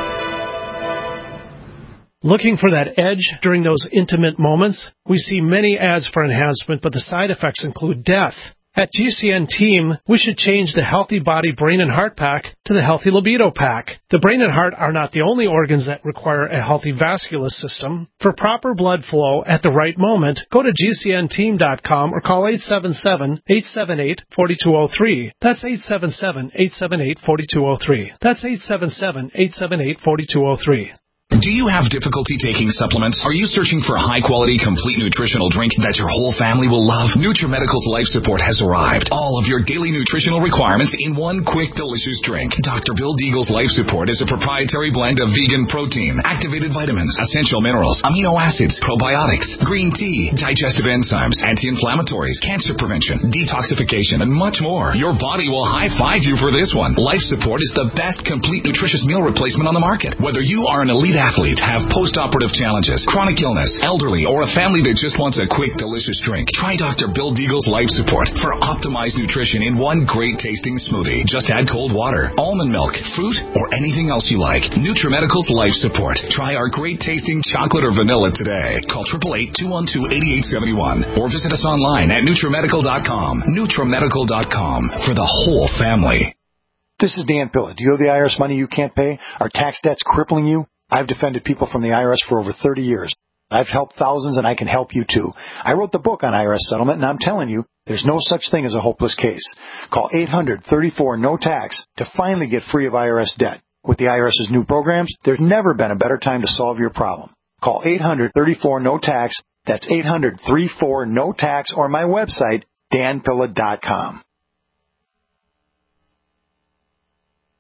Looking for that edge during those intimate moments? We see many ads for enhancement, but the side effects include death. At G C N Team, we should change the Healthy Body Brain and Heart Pack to the Healthy Libido Pack. The brain and heart are not the only organs that require a healthy vascular system. For proper blood flow at the right moment, go to G C N team dot com or call eight seven seven, eight seven eight, four two zero three. That's eight seven seven, eight seven eight, four two zero three. That's eight seven seven, eight seven eight, four two zero three. Do you have difficulty taking supplements? Are you searching for a high-quality, complete nutritional drink that your whole family will love? NutriMedical's Life Support has arrived. All of your daily nutritional requirements in one quick, delicious drink. Doctor Bill Deagle's Life Support is a proprietary blend of vegan protein, activated vitamins, essential minerals, amino acids, probiotics, green tea, digestive enzymes, anti-inflammatories, cancer prevention, detoxification, and much more. Your body will high-five you for this one. Life Support is the best complete nutritious meal replacement on the market. Whether you are an elite athlete, have post-operative challenges, chronic illness, elderly, or a family that just wants a quick, delicious drink, try Doctor Bill Deagle's Life Support for optimized nutrition in one great tasting smoothie. Just add cold water, almond milk, fruit, or anything else you like. NutriMedical's Life Support. Try our great tasting chocolate or vanilla today. Call eight eight eight, two one two, eight eight seven one or visit us online at NutriMedical dot com. NutriMedical dot com for the whole family. This is Dan Pilla. Do you owe the I R S money you can't pay? Are tax debts crippling you? I've defended people from the I R S for over thirty years. I've helped thousands, and I can help you, too. I wrote the book on I R S settlement, and I'm telling you, there's no such thing as a hopeless case. Call eight hundred, thirty-four, no tax to finally get free of I R S debt. With the IRS's new programs, there's never been a better time to solve your problem. Call eight hundred, thirty-four, no tax. That's eight hundred, thirty-four, no tax, or my website, dan pilla dot com.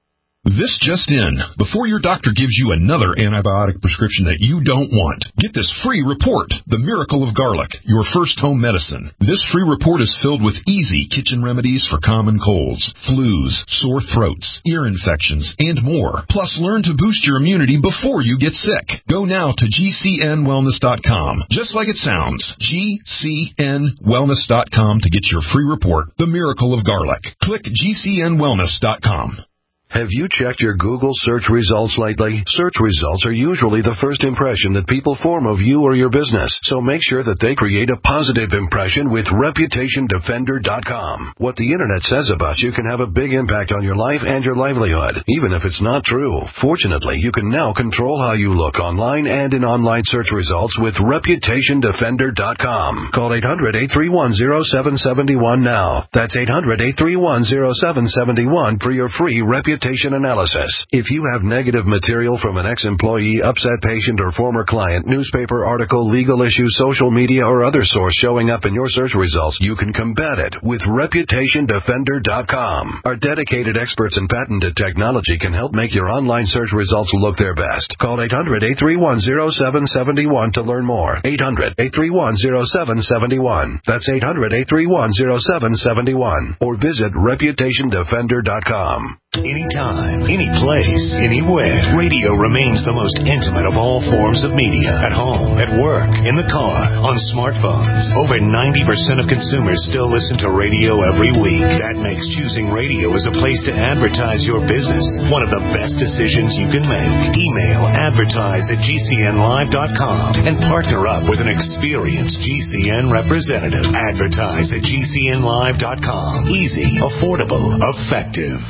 This just in. Before your doctor gives you another antibiotic prescription that you don't want, get this free report, The Miracle of Garlic, your first home medicine. This free report is filled with easy kitchen remedies for common colds, flus, sore throats, ear infections, and more. Plus, learn to boost your immunity before you get sick. Go now to G C N wellness dot com. Just like it sounds, G C N wellness dot com to get your free report, The Miracle of Garlic. Click G C N wellness dot com. Have you checked your Google search results lately? Search results are usually the first impression that people form of you or your business, so make sure that they create a positive impression with reputation defender dot com. What the Internet says about you can have a big impact on your life and your livelihood, even if it's not true. Fortunately, you can now control how you look online and in online search results with reputation defender dot com. Call eight hundred, eight three one, zero seven seven one now. That's eight hundred, eight three one, zero seven seven one for your free reputation analysis. If you have negative material from an ex-employee, upset patient, or former client, newspaper article, legal issue, social media, or other source showing up in your search results, you can combat it with reputation defender dot com. Our dedicated experts in patented technology can help make your online search results look their best. Call eight hundred, eight three one, zero seven seven one to learn more. eight hundred, eight three one, zero seven seven one. That's eight hundred, eight three one, zero seven seven one. Or visit reputation defender dot com. Anytime, any place, anywhere, radio remains the most intimate of all forms of media. At home, at work, in the car, on smartphones. Over ninety percent of consumers still listen to radio every week. That makes choosing radio as a place to advertise your business one of the best decisions you can make. Email advertise at G C N live dot com and partner up with an experienced G C N representative. Advertise at G C N live dot com. Easy, affordable, effective.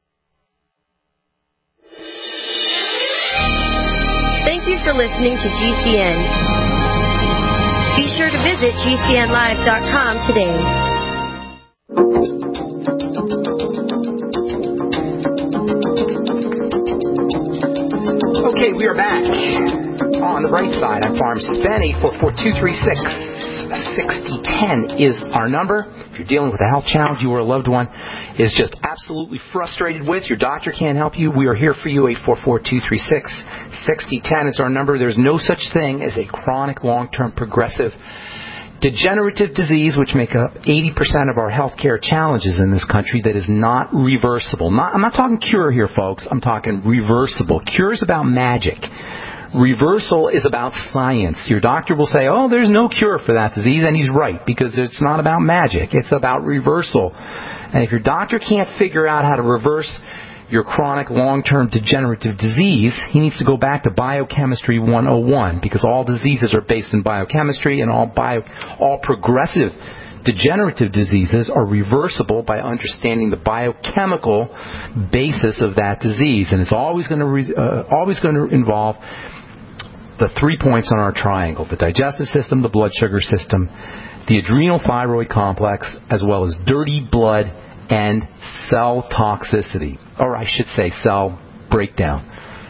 Thank you for listening to G C N. Be sure to visit G C N live dot com today. Okay, we are back. On the right side, I'm Pharmacist Ben. eight four four, two three six, six zero one zero is our number. If you're dealing with a health challenge you or a loved one is just absolutely frustrated with, your doctor can't help you, we are here for you. eight four four, two three six, six zero one zero is our number. There's no such thing as a chronic, long-term, progressive, degenerative disease, which make up eighty percent of our healthcare challenges in this country, that is not reversible. Not, I'm not talking cure here, folks. I'm talking reversible. Cure is about magic. Reversal is about science. Your doctor will say, oh, there's no cure for that disease, and he's right, because it's not about magic. It's about reversal. And if your doctor can't figure out how to reverse your chronic, long-term degenerative disease, he needs to go back to Biochemistry one oh one, because all diseases are based in biochemistry, and all bio, all progressive degenerative diseases are reversible by understanding the biochemical basis of that disease. And it's always going to re, uh, always going to involve the three points on our triangle: the digestive system, the blood sugar system, the adrenal thyroid complex, as well as dirty blood and cell toxicity, or I should say cell breakdown.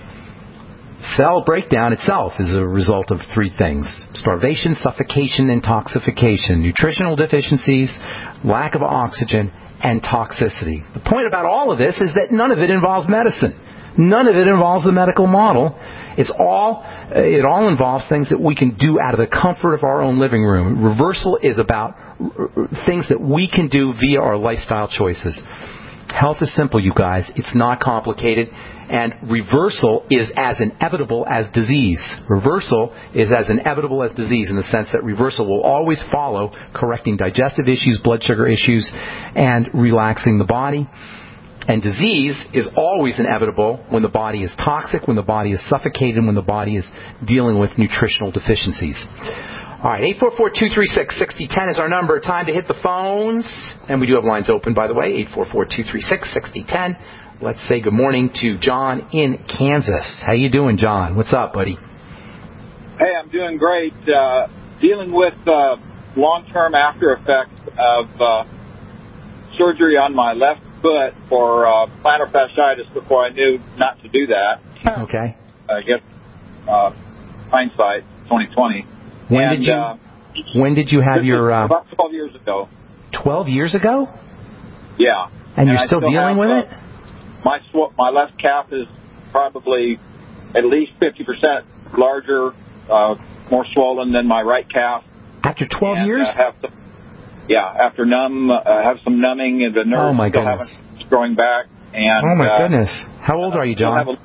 Cell breakdown itself is a result of three things: starvation, suffocation, and toxification, nutritional deficiencies, lack of oxygen, and toxicity. The point about all of this is that none of it involves medicine. None of it involves the medical model. It's all, it all involves things that we can do out of the comfort of our own living room. Reversal is about things that we can do via our lifestyle choices. Health is simple, you guys. It's not complicated. And reversal is as inevitable as disease. Reversal is as inevitable as disease in the sense that reversal will always follow correcting digestive issues, blood sugar issues, and relaxing the body. And disease is always inevitable when the body is toxic, when the body is suffocated, when the body is dealing with nutritional deficiencies. All right, eight four four, two three six, six zero one zero is our number. Time to hit the phones. And we do have lines open, by the way, eight four four, two three six, six zero one zero. Let's say good morning to John in Kansas. How you doing, John? What's up, buddy? Hey, I'm doing great. Uh, dealing with uh, long-term after effects of uh, surgery on my left foot for uh, plantar fasciitis before I knew not to do that. Okay. I guess uh, hindsight, twenty twenty. When and, did you? Uh, when did you have your? Uh, about twelve years ago. Twelve years ago. Yeah. And, and you're I still, still dealing have, with uh, it? my sw- my left calf is probably at least fifty percent larger, uh, more swollen than my right calf. After twelve and, years? Uh, have some, yeah, after numb, uh, have some numbing, and the nerves oh my still goodness. haven't growing back. And, oh my uh, goodness! How old are you, John?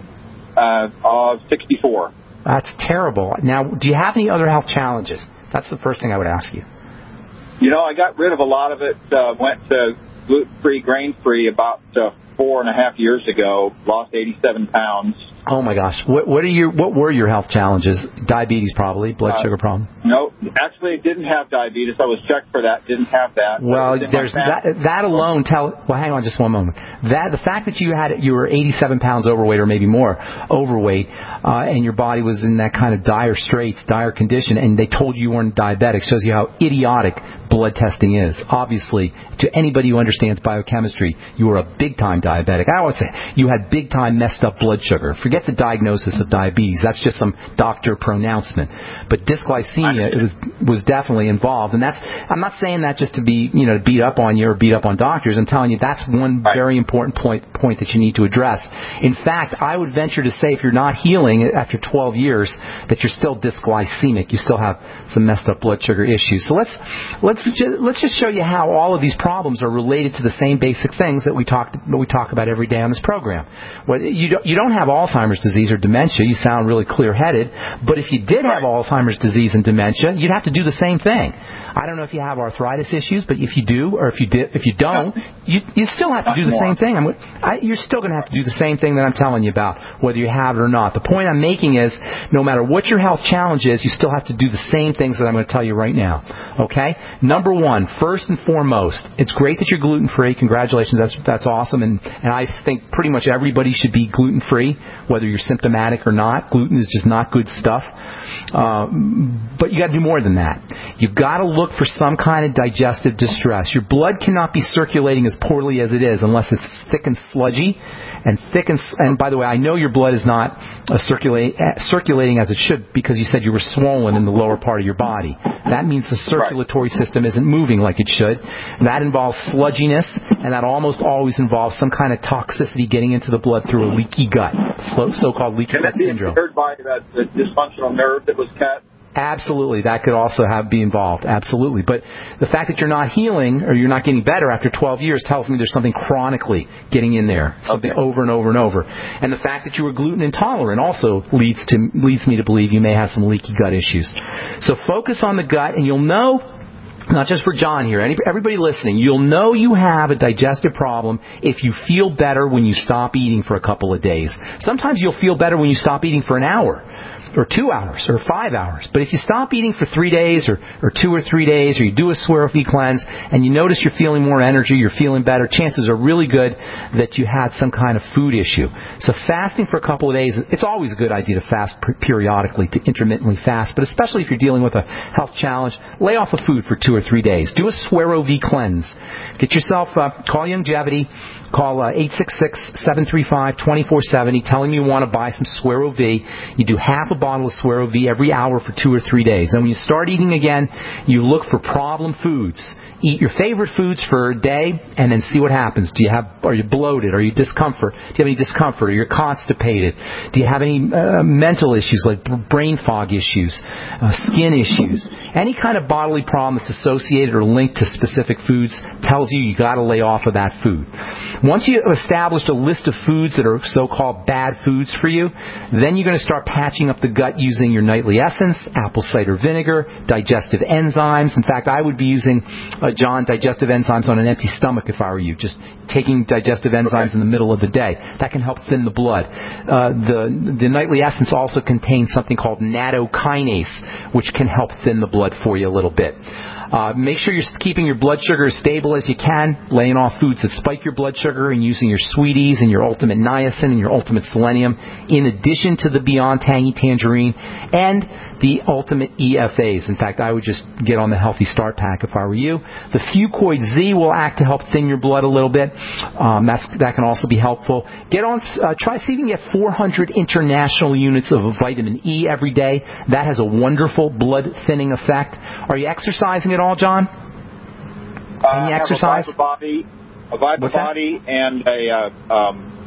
Uh, uh, sixty-four. That's terrible. Now, do you have any other health challenges? That's the first thing I would ask you. You know, I got rid of a lot of it. Uh, went to gluten-free, grain-free about uh, four and a half years ago. Lost eighty-seven pounds. Oh my gosh! What, what are your what were your health challenges? Diabetes, probably. Blood uh, sugar problem. No, actually, I didn't have diabetes. I was checked for that. Didn't have that. Well, there's that. That alone tell. Well, hang on, just one moment. That the fact that you had you were eighty-seven pounds overweight, or maybe more overweight, uh, and your body was in that kind of dire straits, dire condition, and they told you you weren't diabetic, shows you how idiotic blood testing is. Obviously, to anybody who understands biochemistry, you were a big-time diabetic. I would say you had big-time messed up blood sugar. Forget the diagnosis of diabetes. That's just some doctor pronouncement. But dysglycemia it was was definitely involved, and that's. I'm not saying that just to be you know to beat up on you or beat up on doctors. I'm telling you that's one very important point point that you need to address. In fact, I would venture to say if you're not healing after twelve years, that you're still dysglycemic. You still have some messed up blood sugar issues. So let's let's just, let's just show you how all of these problems are related to the same basic things that we talk that we talk about every day on this program. Well, you don't, you don't have Alzheimer's disease or dementia. You sound really clear-headed. But if you did have Alzheimer's disease and dementia, you'd have to do the same thing. I don't know if you have arthritis issues, but if you do, or if you did, if you don't, you you still have to do the same thing. I'm, I, you're still going to have to do the same thing that I'm telling you about, whether you have it or not. The point I'm making is, no matter what your health challenge is, you still have to do the same things that I'm going to tell you right now. Okay? Number one, first and foremost, it's great that you're gluten-free. Congratulations, that's that's awesome. And, and I think pretty much everybody should be gluten-free, whether you're symptomatic or not. Gluten is just not good stuff. Uh, but you got to do more than that. You've got to look for some kind of digestive distress. Your blood cannot be circulating as poorly as it is unless it's thick and sludgy. And thick and, and by the way, I know your blood is not uh, circulate, uh, circulating as it should because you said you were swollen in the lower part of your body. That means the circulatory system isn't moving like it should. That involves sludginess, and that almost always involves some kind of toxicity getting into the blood through a leaky gut, so-called leaky gut syndrome. Can that be by the, the dysfunctional nerve that was cut? Absolutely. That could also have be involved. Absolutely. But the fact that you're not healing or you're not getting better after twelve years tells me there's something chronically getting in there, something okay. over and over and over. And the fact that you were gluten intolerant also leads to leads me to believe you may have some leaky gut issues. So focus on the gut, and you'll know, not just for John here, everybody listening, you'll know you have a digestive problem if you feel better when you stop eating for a couple of days. Sometimes you'll feel better when you stop eating for an hour, or two hours, or five hours. But if you stop eating for three days, or, or two or three days, or you do a Swear-O-V cleanse, and you notice you're feeling more energy, you're feeling better, chances are really good that you had some kind of food issue. So fasting for a couple of days, it's always a good idea to fast periodically, to intermittently fast, but especially if you're dealing with a health challenge, lay off of food for two or three days. Do a Swear-O-V cleanse. Get yourself, uh, call Longevity, call uh, eight six six, seven three five, two four seven zero. Tell them you want to buy some Swear-O-V. You do half a bottle of Swear-O-V every hour for two or three days. And when you start eating again, you look for problem foods. Eat your favorite foods for a day, and then see what happens. Do you have? Are you bloated? Are you discomfort? Do you have any discomfort? Are you constipated? Do you have any uh, mental issues like brain fog issues, uh, skin issues? Any kind of bodily problem that's associated or linked to specific foods tells you you got to lay off of that food. Once you have established a list of foods that are so-called bad foods for you, then you're going to start patching up the gut using your nightly essence, apple cider vinegar, digestive enzymes. In fact, I would be using uh, John, digestive enzymes on an empty stomach if I were you. Just taking digestive enzymes okay. in the middle of the day. That can help thin the blood. Uh, the, the nightly essence also contains something called nattokinase, which can help thin the blood for you a little bit. Uh, make sure you're keeping your blood sugar as stable as you can, laying off foods that spike your blood sugar, and using your sweeties and your ultimate niacin and your ultimate selenium, in addition to the Beyond Tangy Tangerine and the ultimate E F As. In fact, I would just get on the Healthy Start Pack if I were you. The Fucoid Z will act to help thin your blood a little bit. Um, that's, that can also be helpful. Get on, uh, try see if you can get four hundred international units of vitamin E every day. That has a wonderful blood thinning effect. Are you exercising at all, John? Uh, Any I exercise? have a Viva Body, a Viva Body and a uh, um,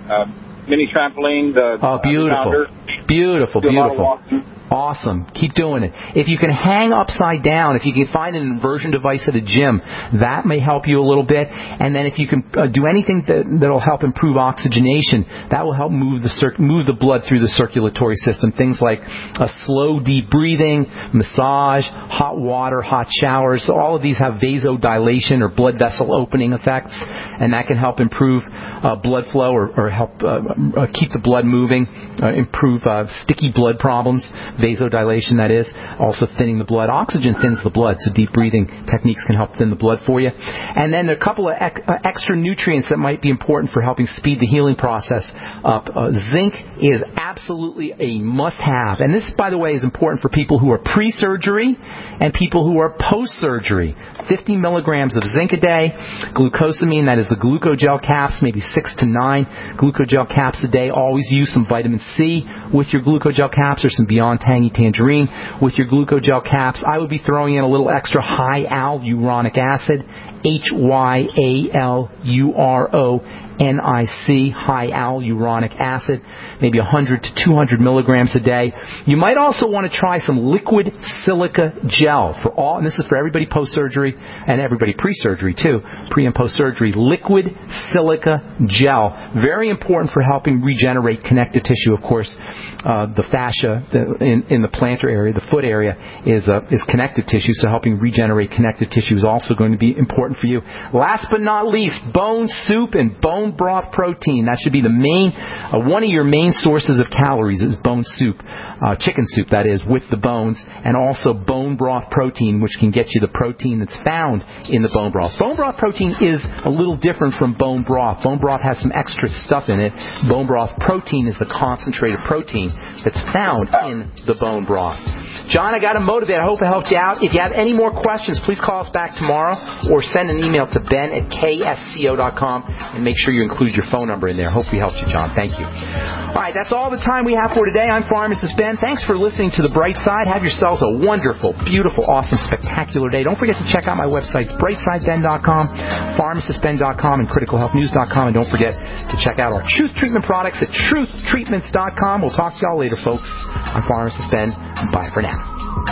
uh, mini trampoline. The oh, beautiful, uh, beautiful, Do beautiful. Awesome. Keep doing it. If you can hang upside down, if you can find an inversion device at a gym, that may help you a little bit. And then if you can uh, do anything that will help improve oxygenation, that will help move the cir- move the blood through the circulatory system. Things like a slow, deep breathing, massage, hot water, hot showers. So all of these have vasodilation or blood vessel opening effects, and that can help improve uh, blood flow or, or help uh, uh, keep the blood moving, uh, improve uh, sticky blood problems. Vasodilation, that is, also thinning the blood. Oxygen thins the blood, so deep breathing techniques can help thin the blood for you. And then a couple of ec- uh, extra nutrients that might be important for helping speed the healing process up. Uh, zinc is absolutely a must-have. And this, by the way, is important for people who are pre-surgery and people who are post-surgery. fifty milligrams of zinc a day. Glucosamine, that is the glucogel caps, maybe six to nine glucogel caps a day. Always use some vitamin C with your glucogel caps or some Beyond Tangy Tangerine with your glucogel caps. I would be throwing in a little extra hyaluronic acid, H Y A L U R O N I C, hyaluronic acid, maybe one hundred to two hundred milligrams a day. You might also want to try some liquid silica gel for all, and this is for everybody post-surgery and everybody pre-surgery too, pre and post-surgery. Liquid silica gel, very important for helping regenerate connective tissue. Of course, uh, the fascia the, in, in the plantar area, the foot area, is uh, is connective tissue, so helping regenerate connective tissue is also going to be important for you. Last but not least, bone soup and bone broth protein. That should be the main, uh, one of your main sources of calories is bone soup, uh, chicken soup that is, with the bones, and also bone broth protein, which can get you the protein that's found in the bone broth. Bone broth protein is a little different from bone broth. Bone broth has some extra stuff in it. Bone broth protein is the concentrated protein that's found in the bone broth. John, I got him motivated. I hope I helped you out. If you have any more questions, please call us back tomorrow or send an email to ben at k s c o dot com and make sure you include your phone number in there. Hope we helped you, John. Thank you. All right, that's all the time we have for today. I'm Pharmacist Ben. Thanks for listening to The Bright Side. Have yourselves a wonderful, beautiful, awesome, spectacular day. Don't forget to check out my websites, bright side ben dot com, pharmacist ben dot com, and critical health news dot com. And don't forget to check out our Truth Treatment products at truth treatments dot com. We'll talk to y'all later, folks. I'm Pharmacist Ben. Bye for now.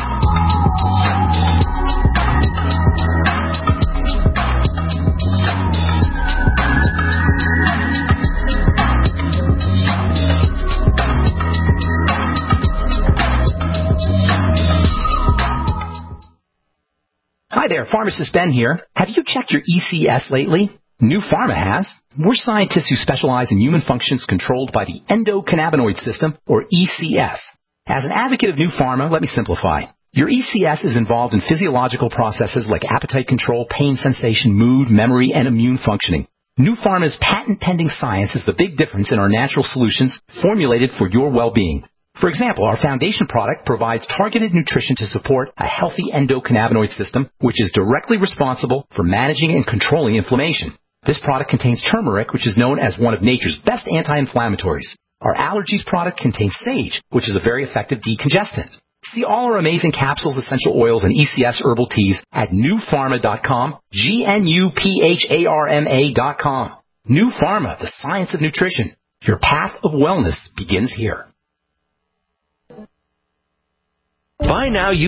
Hi there, Pharmacist Ben here. Have you checked your E C S lately? New Pharma has. We're scientists who specialize in human functions controlled by the endocannabinoid system, or E C S. As an advocate of New Pharma, let me simplify. Your E C S is involved in physiological processes like appetite control, pain sensation, mood, memory, and immune functioning. New Pharma's patent-pending science is the big difference in our natural solutions formulated for your well-being. For example, our foundation product provides targeted nutrition to support a healthy endocannabinoid system, which is directly responsible for managing and controlling inflammation. This product contains turmeric, which is known as one of nature's best anti-inflammatories. Our allergies product contains sage, which is a very effective decongestant. See all our amazing capsules, essential oils, and E C S herbal teas at new pharma dot com, G N U P H A R M A dot com. New Pharma, the science of nutrition. Your path of wellness begins here. By now, you